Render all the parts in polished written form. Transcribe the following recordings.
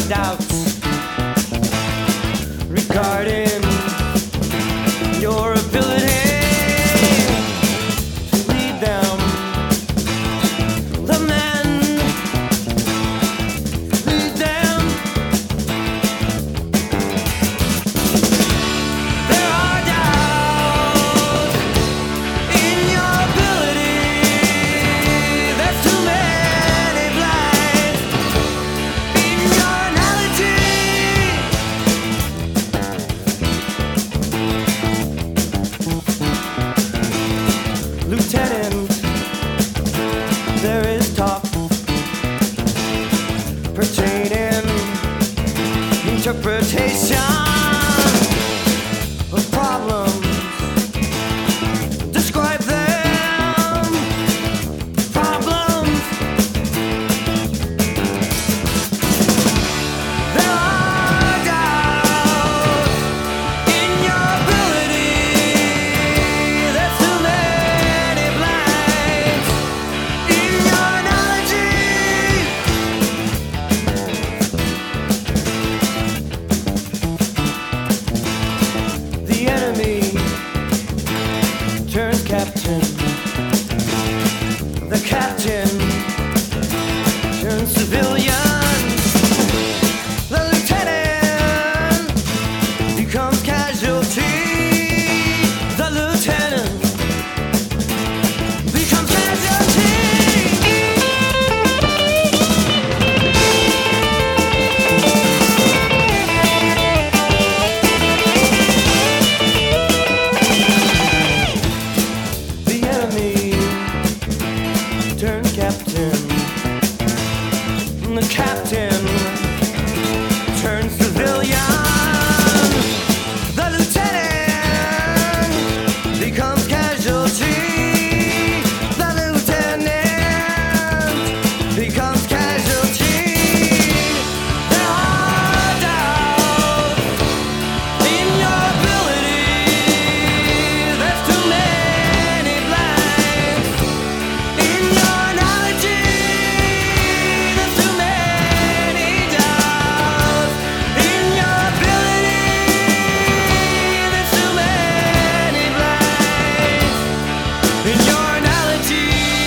doubts regarding your ability to lead them. The men lead them. There are doubts in your ability. There's too many blinds in your analogy. Lieutenant, there is talk pertaining interpretation of problems. Describe them. Problems. There are doubts in your ability. There's too many blinds in your analogy. The enemy turns captain. The captain turns civilian. The lieutenant becomes casualty. The lieutenant becomes casualty. The enemy turns captain. The captain turns civilian. The lieutenant becomes casualty. The lieutenant becomes casualty. There are doubts in your ability. There's too many blinds in your analogy. There's too many doubts in your ability. There's too many blinds in your analogy.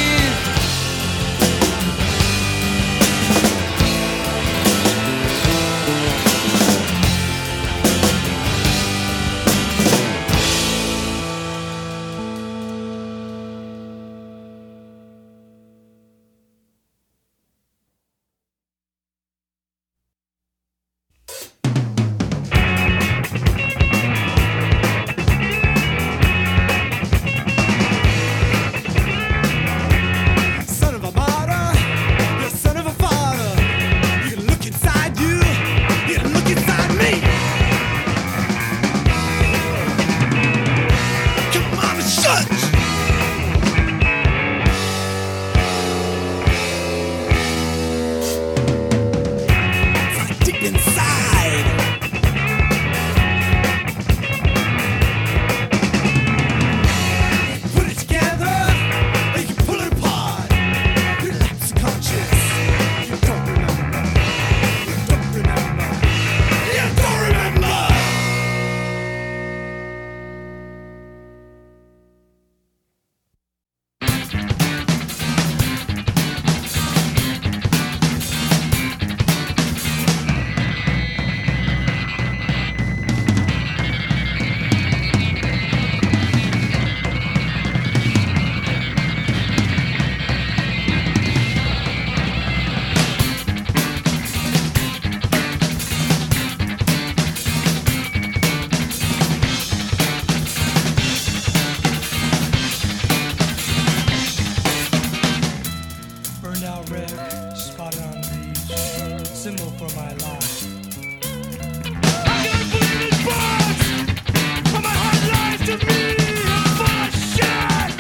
Son of a martyr, you're son of a father. You can look inside you, you can look inside me. Come on, shut! It's deep inside. Put it together, or you can pull it apart. You lapse conscious. You don't remember. You don't remember. You don't remember. Burned out wreck, spotted on the beach, symbol for my life. I can't believe it's bugs! But my heart lies to me! It's full of shit!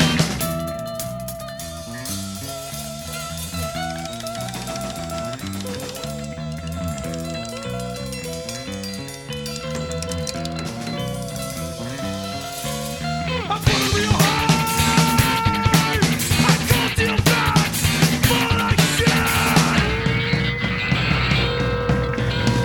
I'm full of real high! I can't deal back! Full of shit!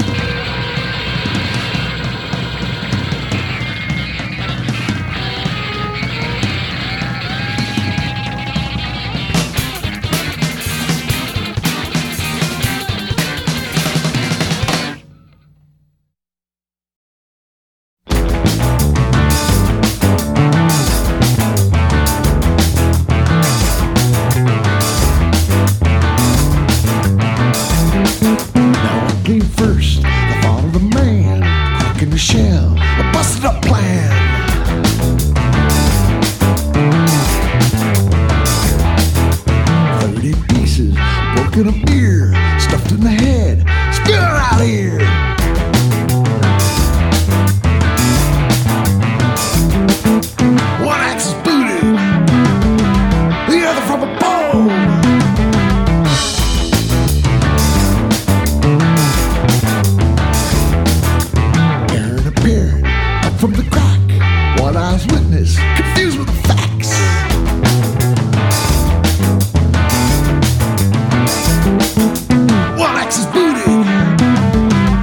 of here. One axe is booted, the other from a pole. Aaron appeared up from the crack. One eye's witness, confused with the facts. One axe is booted,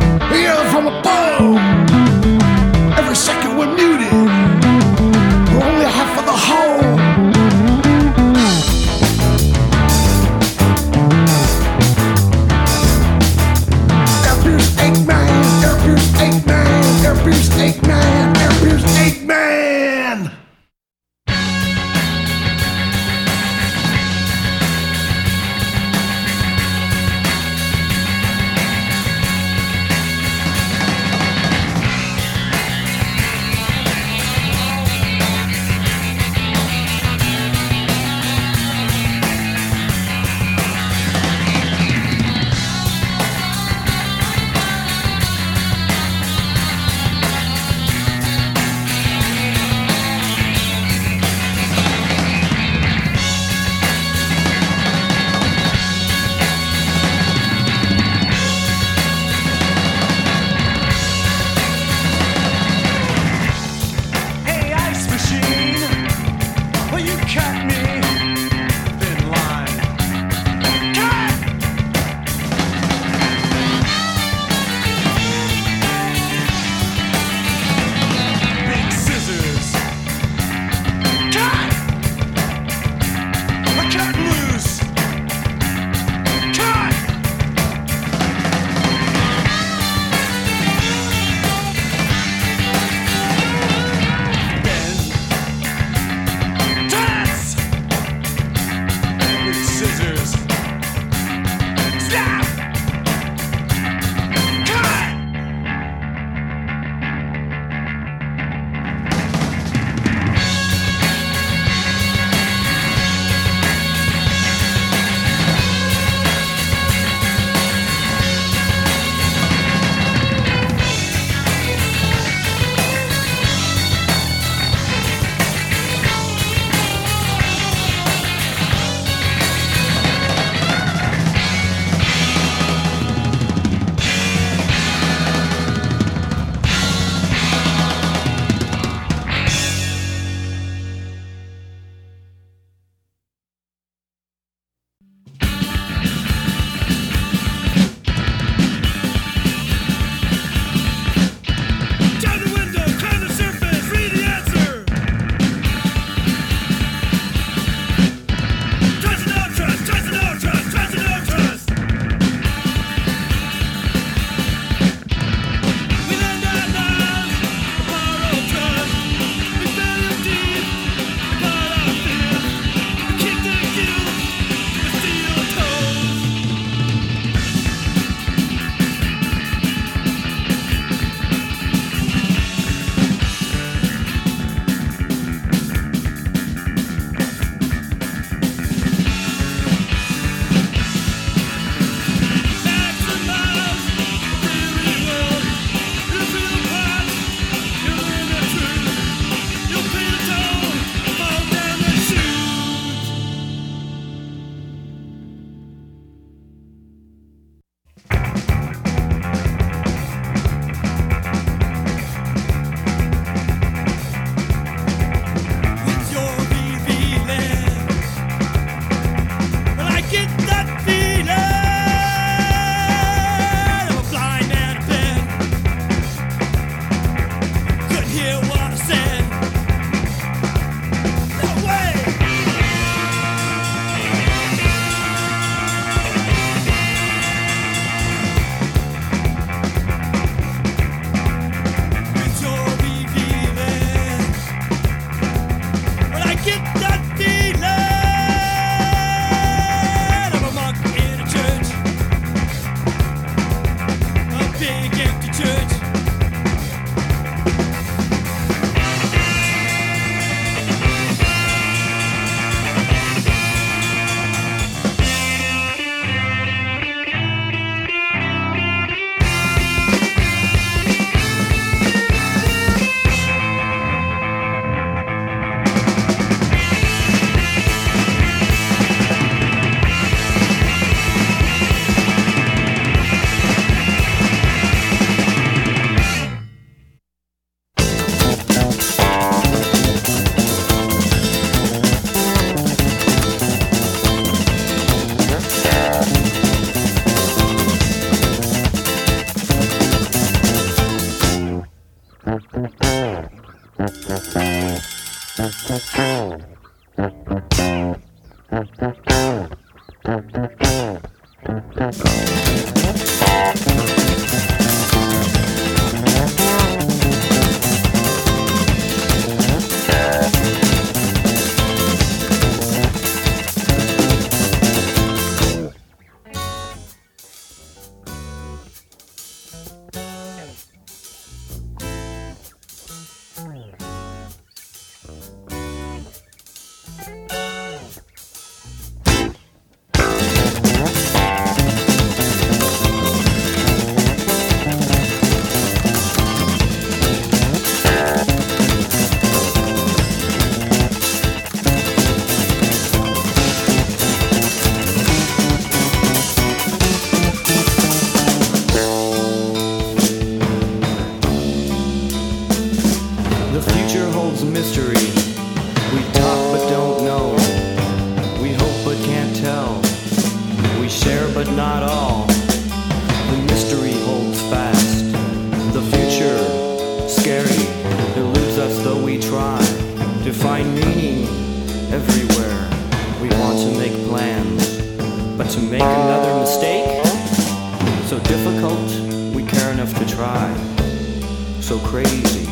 to try. So crazy.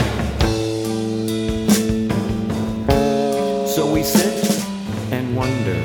So we sit and wonder.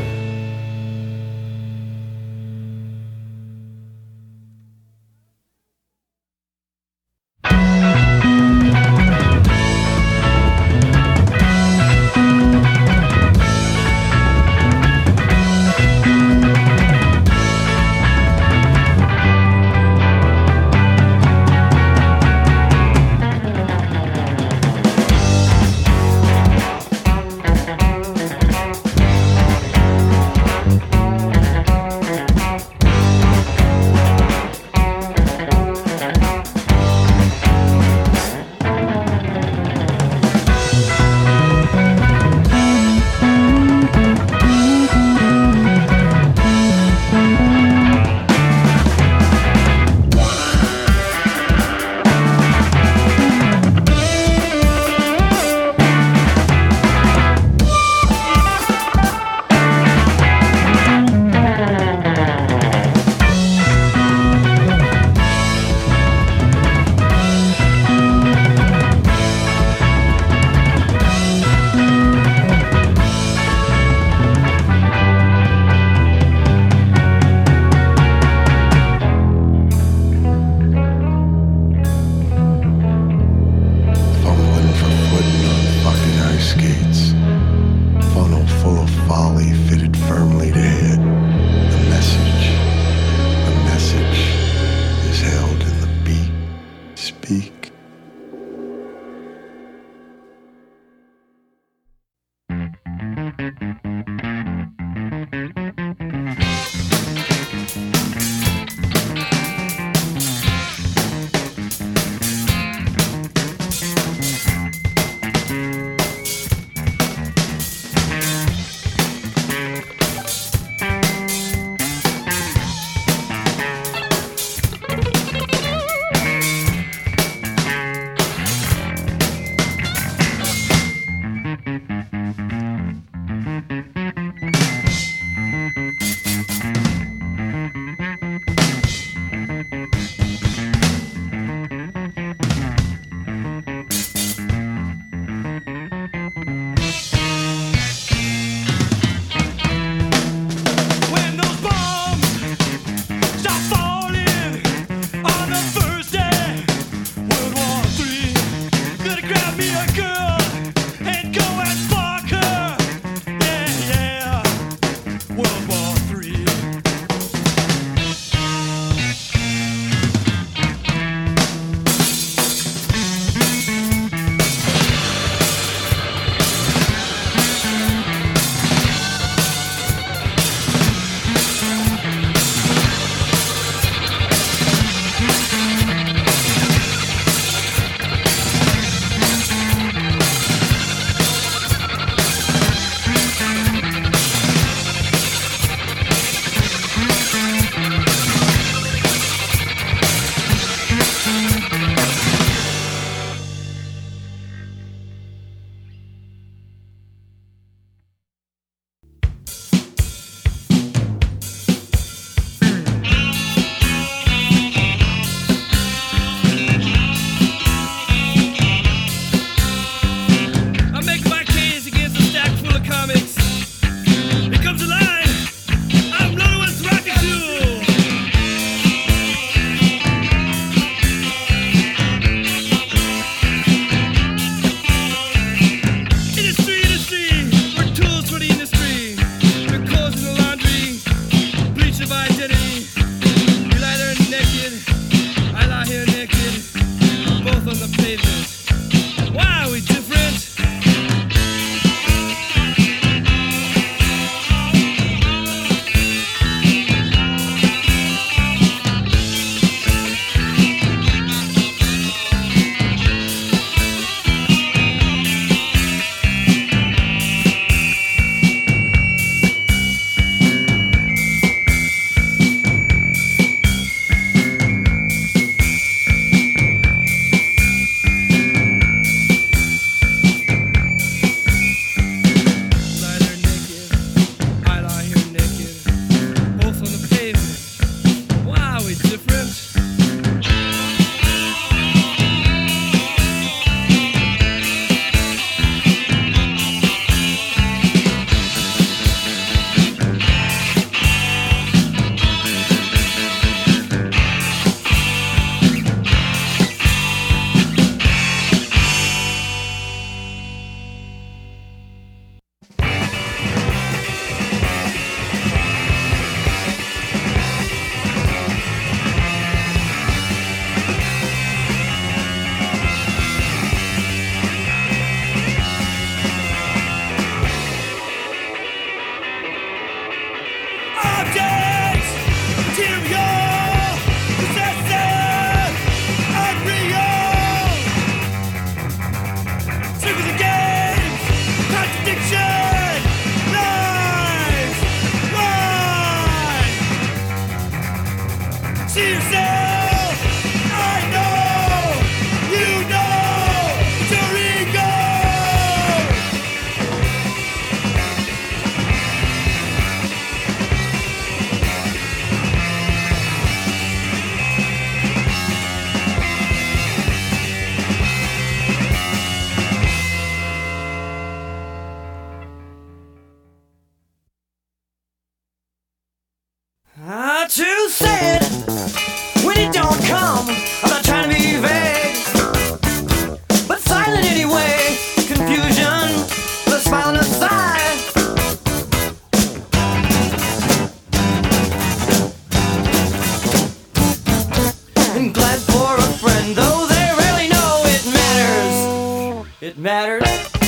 matters.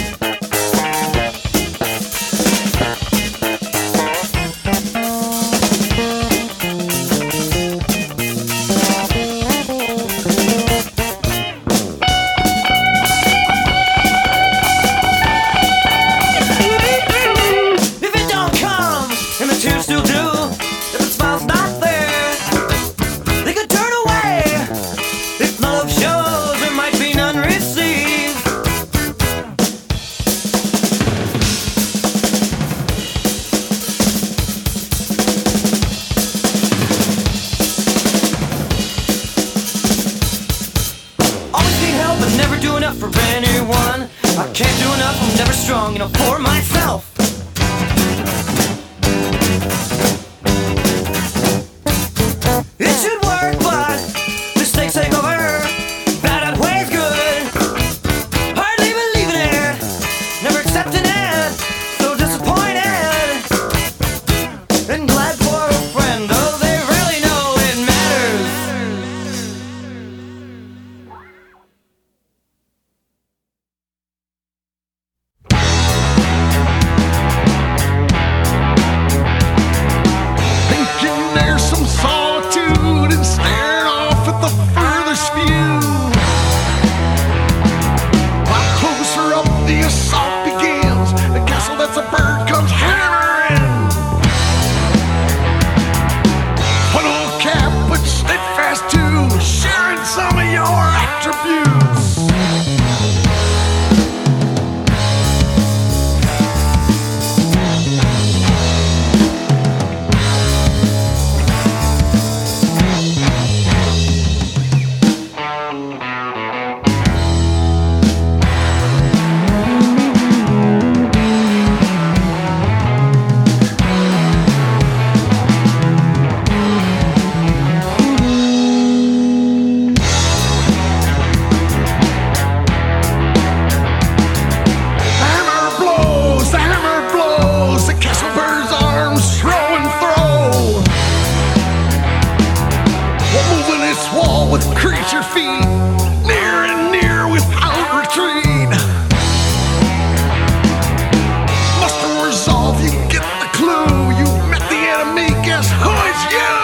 If it don't come, and the tears still do, if the smile's not there, they could turn away. If love shows, there might be none received. Always need help but never do enough for anyone. I can't do enough, I'm never strong enough for myself. It should work, but mistakes take over. Bad outweighs good. Hardly believing it, never accepting it. So disappointed. And glad for a friend, though they really know it matters. Thinking there's some solitude and staring off at the furthest view. While closer up the assault begins, the castle that's a bird comes hammering. Put on cap, but steadfast too, sharing some of your attributes. The hammer blows, the castle bird's arms throw and throw. While moving its wall with creature feet, near and near without retreat. Muster resolve, you get the clue. You met the enemy, guess who is you?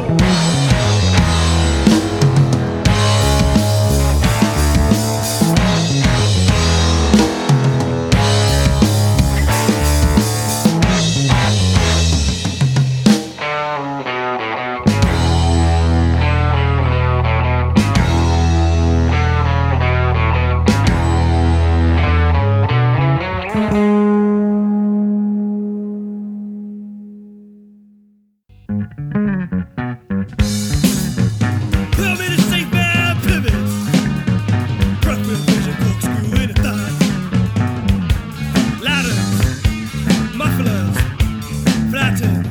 Permitted safe man pivots. Preference vision corkscrew in a thigh. Ladders, mufflers, flattened.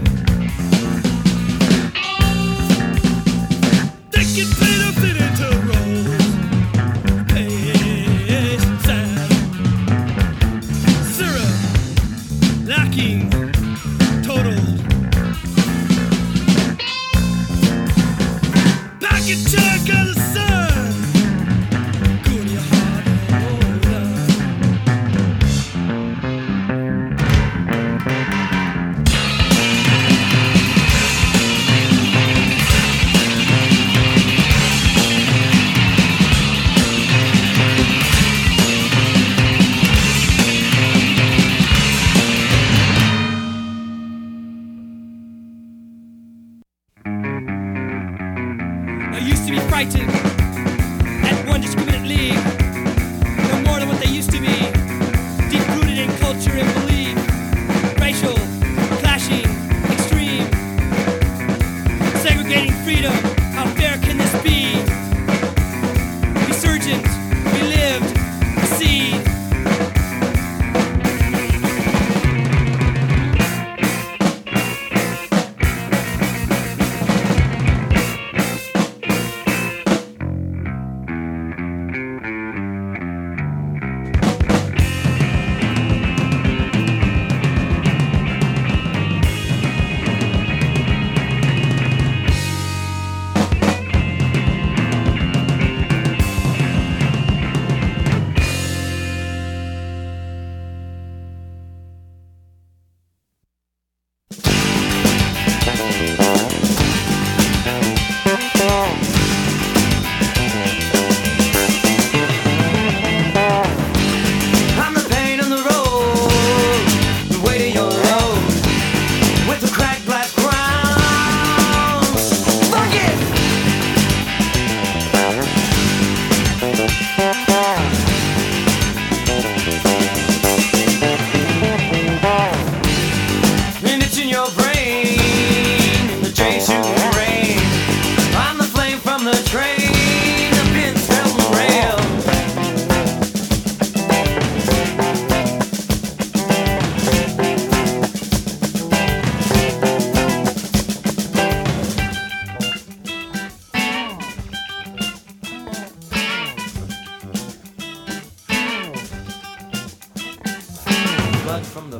They can play the fit into roles. Pace, sound. Syrup, lacking, total. Packet chunk of the sun. Cool your heart, hold on. I used to be frightened at one discriminate league, no more than what they used to be, deep-rooted in culture and belief, racial, clashing, extreme, segregating freedom, how fair can this be? Resurgent, relived, received.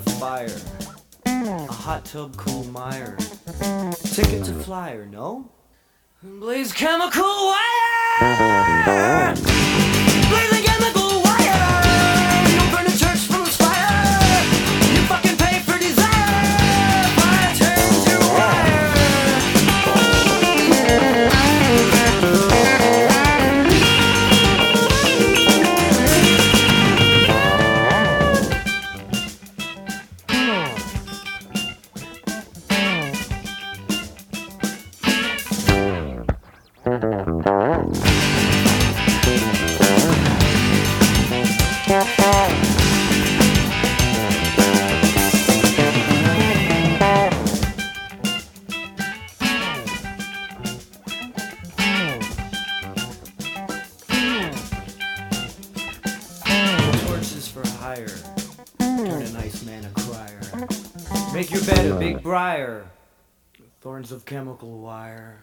fire. A hot tub cool mire. Ticket to flyer, no? Blaze chemical wire! Blazing chemical wire! No burn the church from the spire! You fucking pay for desire! Fire turns your wire! Torches for hire. Turn a nice man a crier. Make your bed a big briar. Thorns of chemical wire.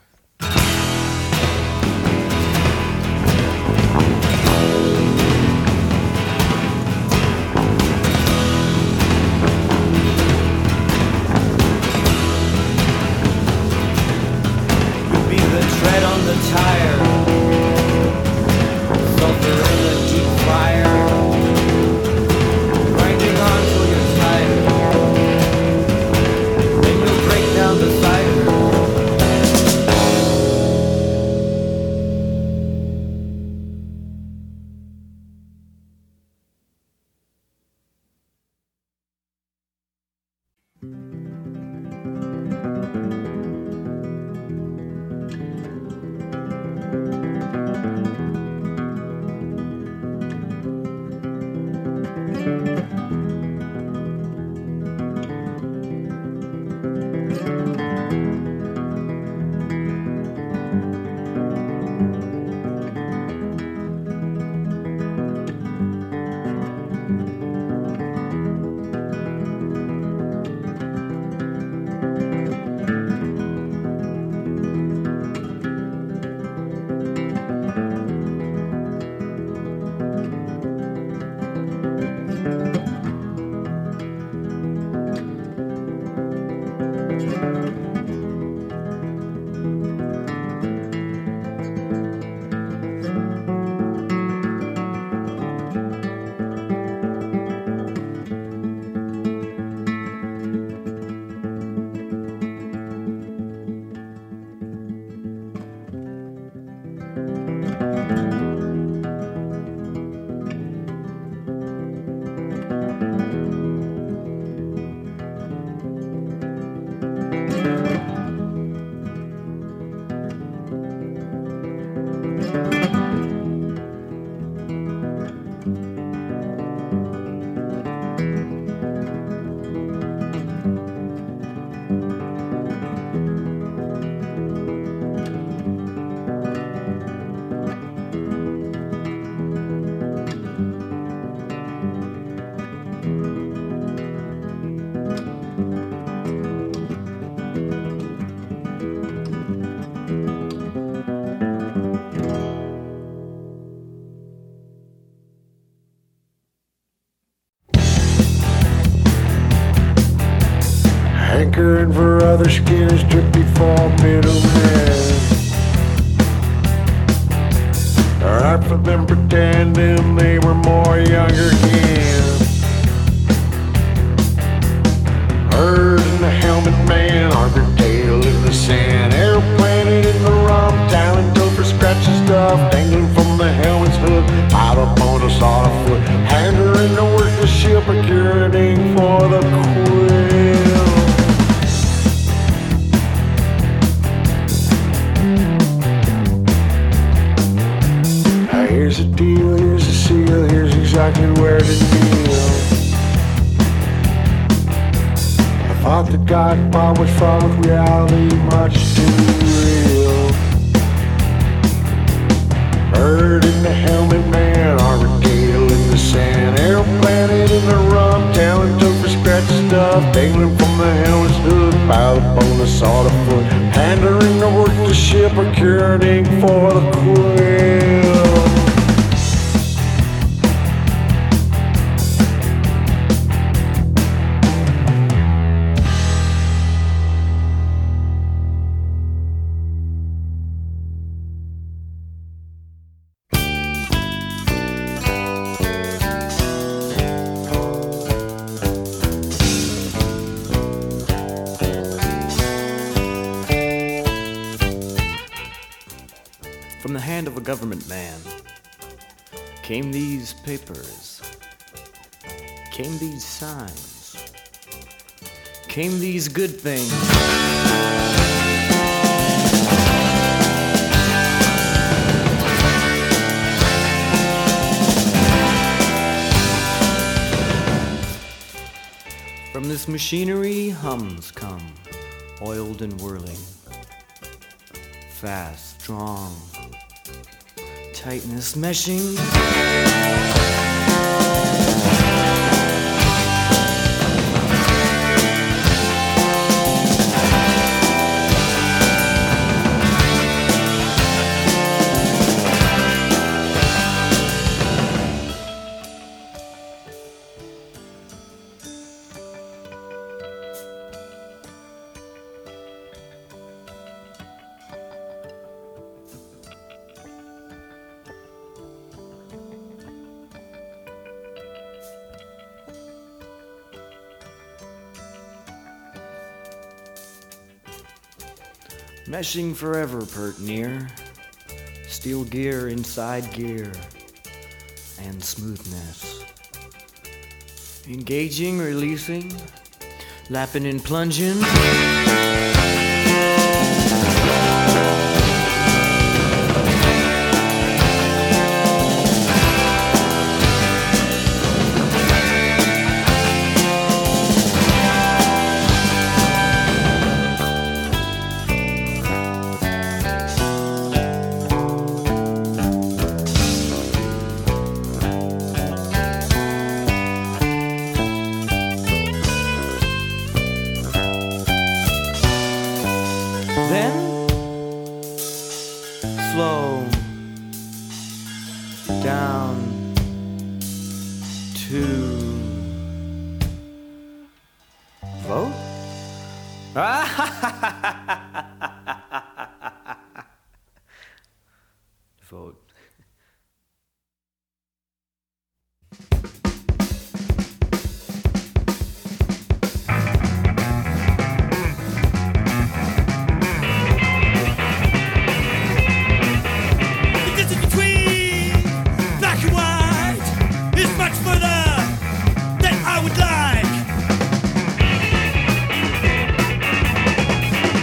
You'll be the tread on the tire. Sulfur in the deep fire. Grinding on till you're tired. Then you'll break down the cider. Hankering for other skins drippy for middlemen. Right for them pretending they were more younger kin. Herd in the helmet man, arbor tail in the sand, airplanet in the rum, talent dope for scratching stuff, dangling from the helmet's hood, piled up on a solid foot, hander in the work the ship, procuring for the quill. Here's the deal, here's the seal, here's exactly where to deal. I thought that God bomb was fraught with reality much too real. Bird in the helmet man, arbor tail in the sand, airplanet in the rum, talent took for scratch stuff, dangling from the helmet's hood, piled up on the sawed foot, handering the work the ship, procured ink for the quill. a government man, came these papers, came these signs, came these good things. From this machinery hums come, oiled and whirling, fast, strong, tightness meshing. Meshing forever, pert near. Steel gear inside gear. And smoothness. Engaging, releasing. Lapping and plunging. Then, slow down to vote? Vote. The distance between black and white is much further than I would like.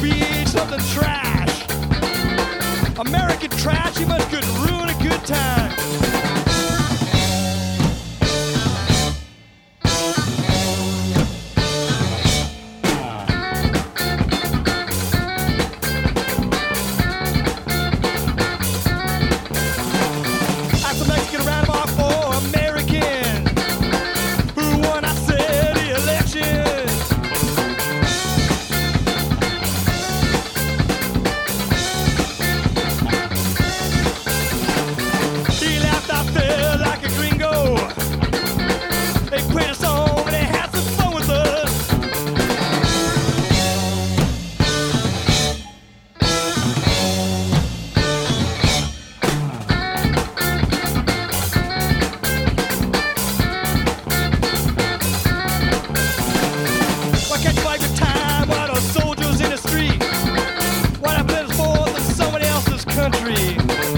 be something trash. American trash, you must could ruin a good time. That's a Mexican around about for American who won, I said, the election. He laughed, I felt like a gringo. They played a song and they had some fun with us. Why can't you like the time while the soldiers in the street? Why not play this forth in someone else's country?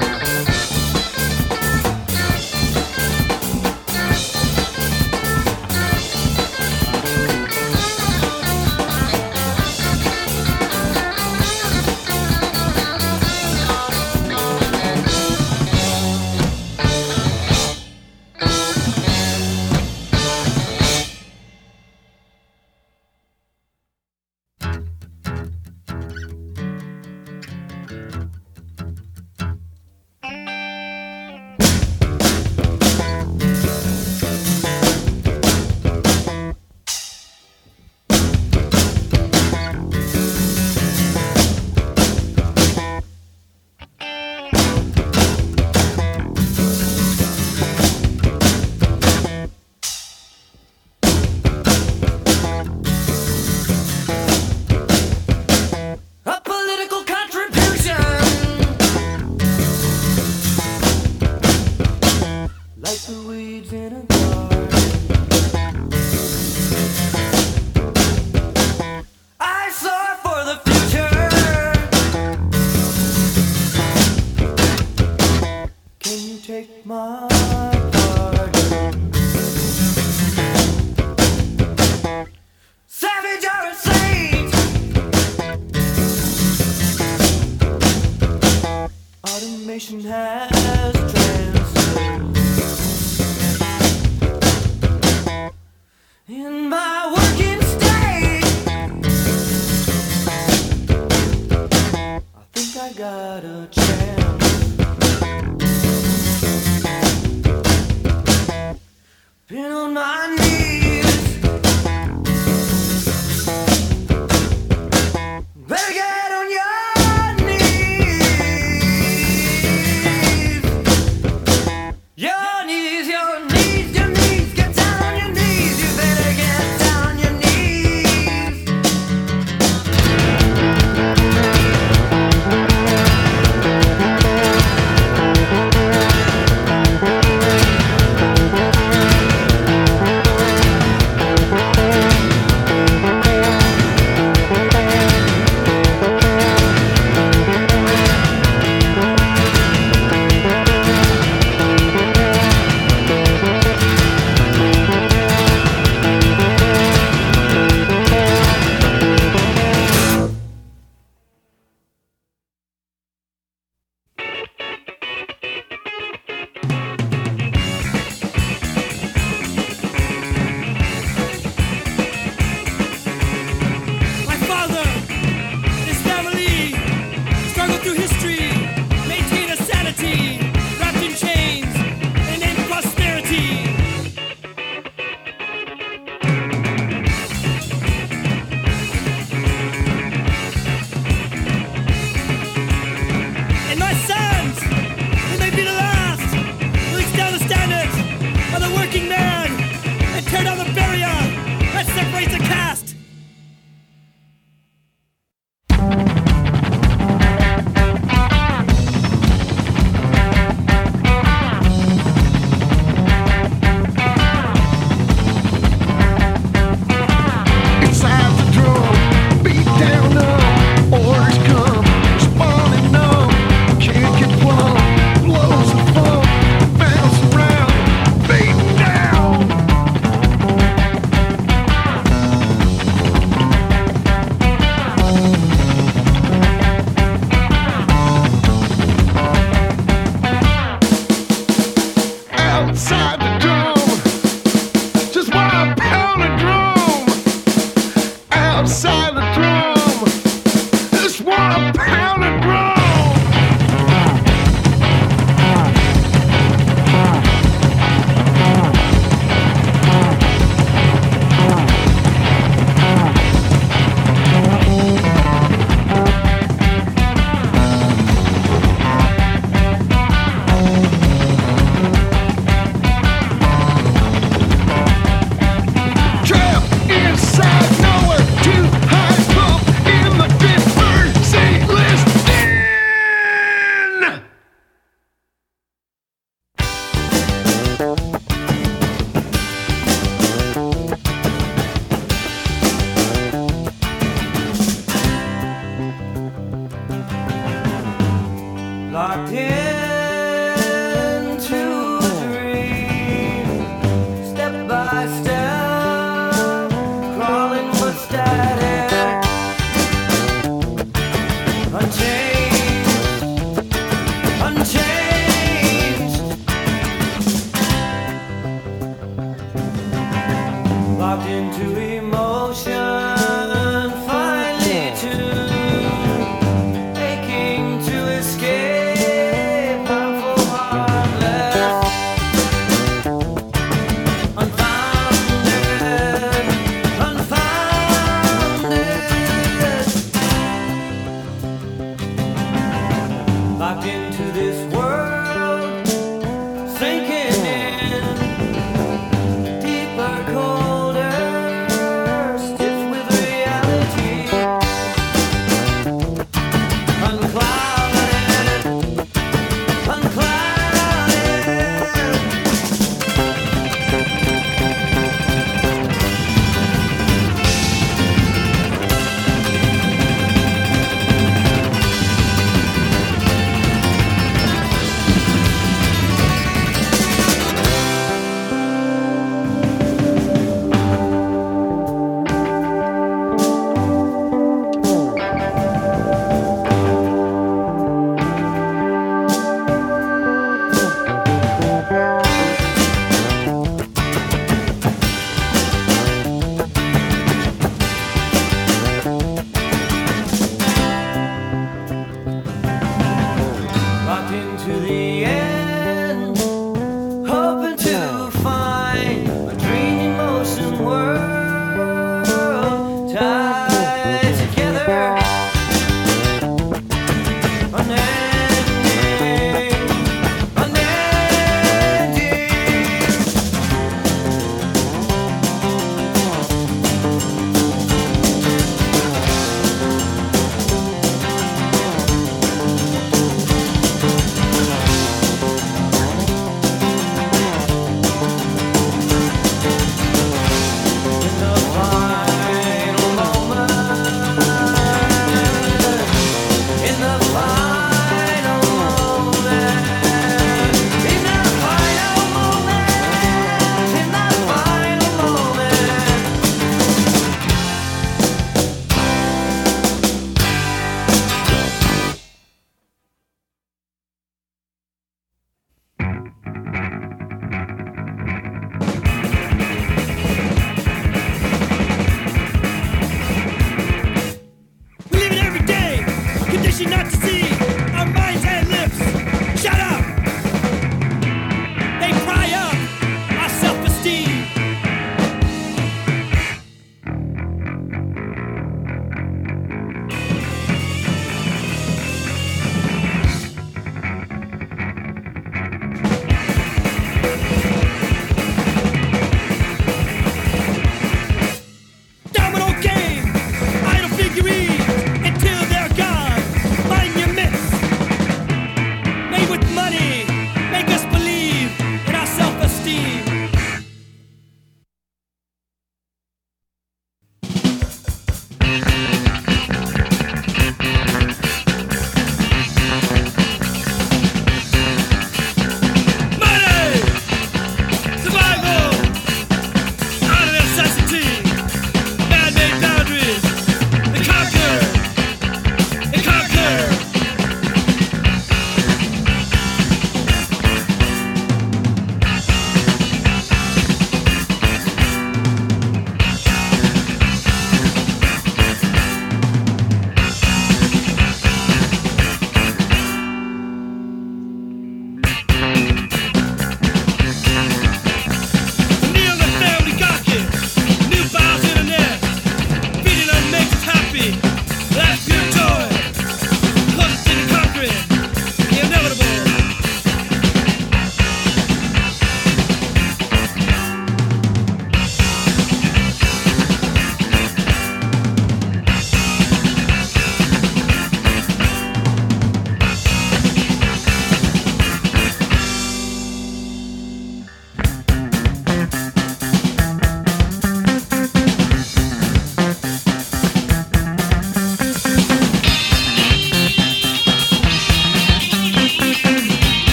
A political contribution, like the weeds in a garden. I saw for the future. Can you take my pardon? Savage or a saint, automation has transferred. In my working state, I think I got a chance. Been on my knees, better get on your knees.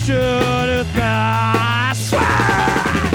satisfaction with my swag.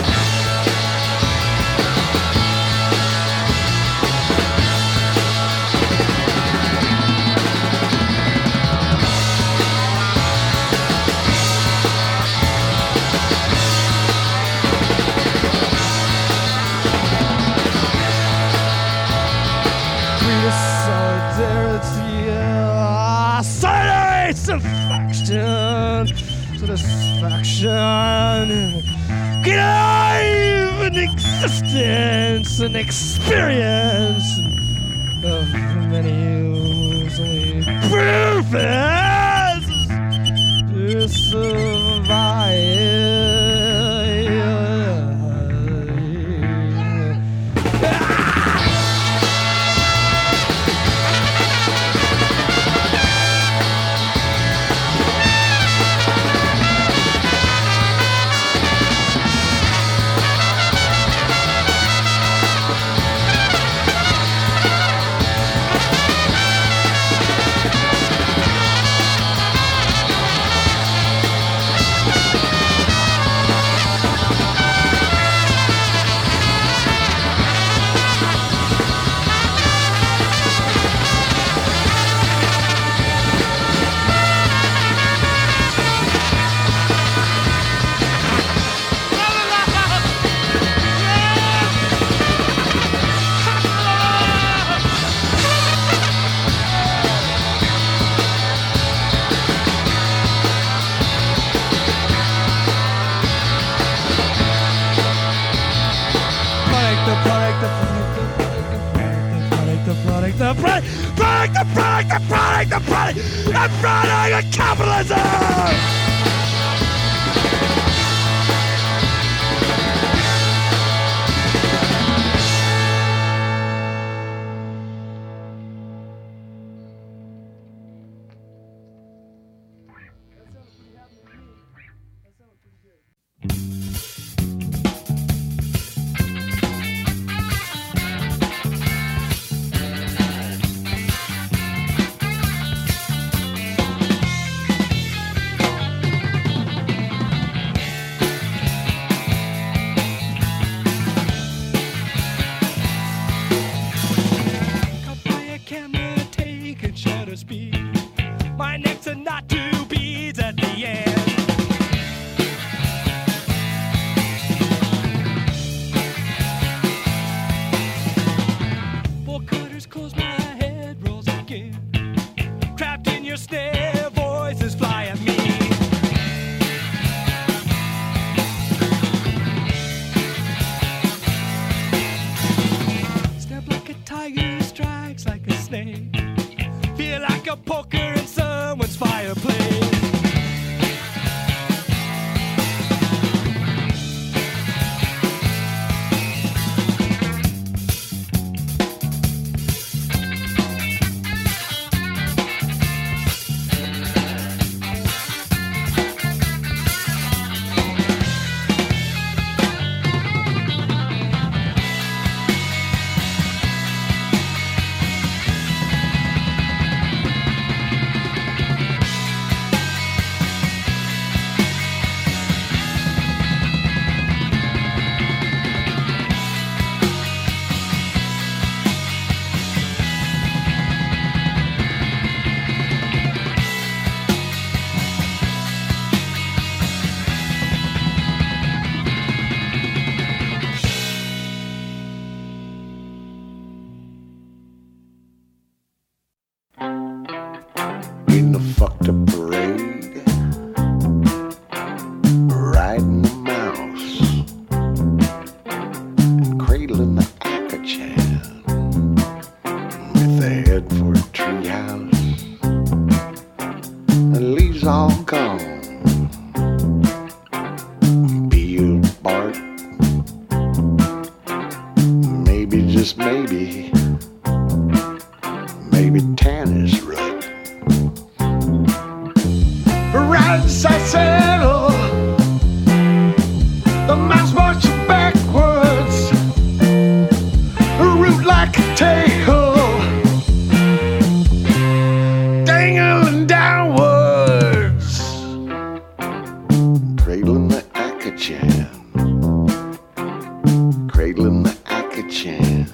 Satisfaction, get alive in existence and experience of many years only purpose to survive. The product of capitalism! My next and not two beads at the end. Akachan. Cradling the Akachan.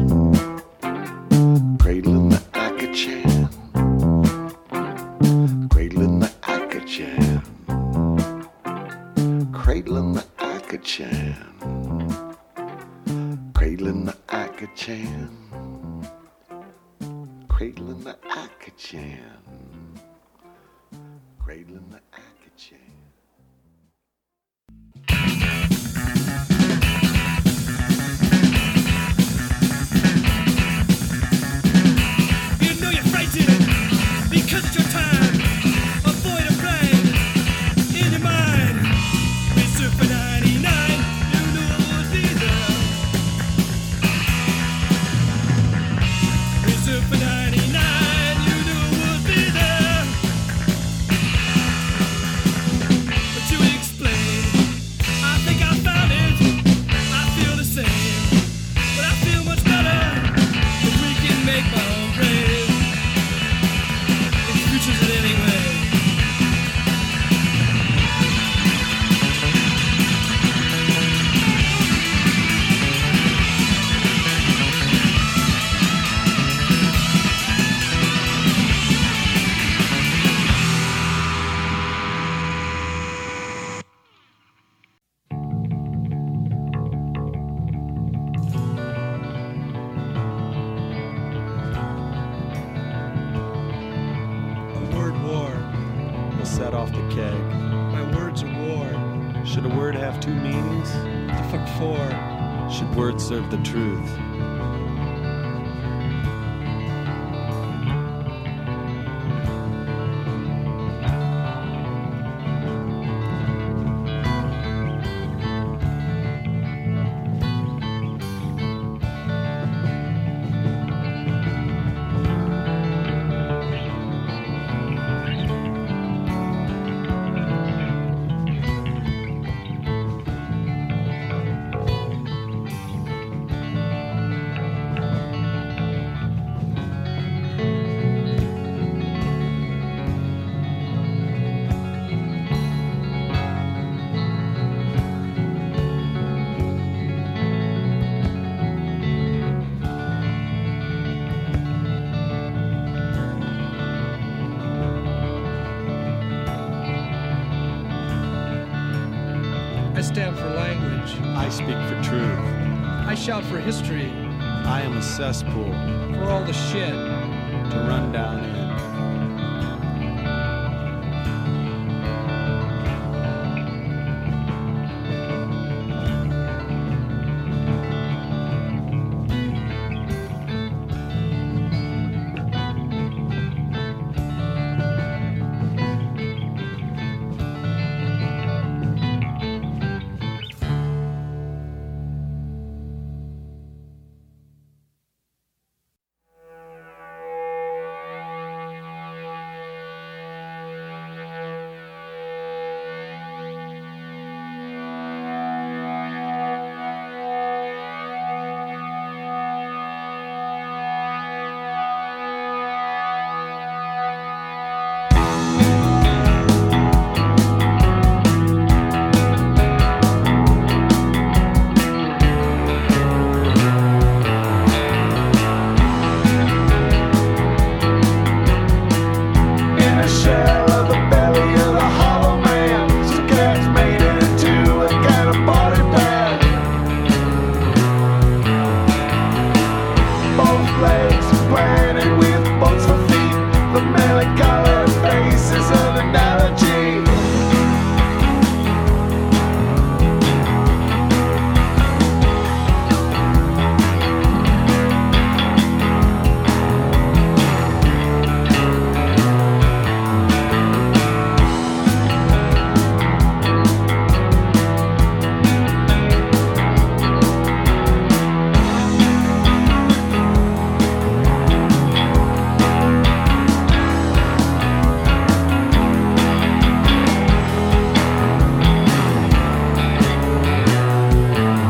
Cradling the Akachan. Cradling the Akachan. Cradling the Akachan. Cradling the Akachan. Cradling the Akachan. Cradling the Akachan. You know you're frightened because it's your time. Avoid a brain in your mind. Reserve for 99. You knew it would be there. Reserve for 99. You knew it would be there. But you explain. I think I found it. I feel the same. But I feel much better if we can make my own grave. If you choose it anyway. A word war. We'll set off the keg. My words are war. Should a word have two meanings? The fuck for? Should words serve the truth? I stand for language. I speak for truth. I shout for history. I am a cesspool For all the shit. to run down in.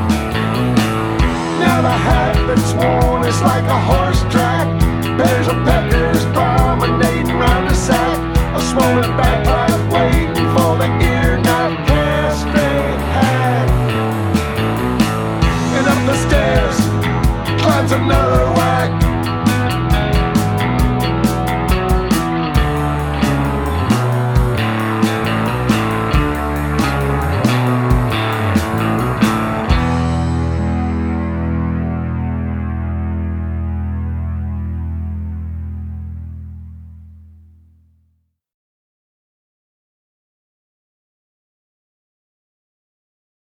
It's like a horse track. There's a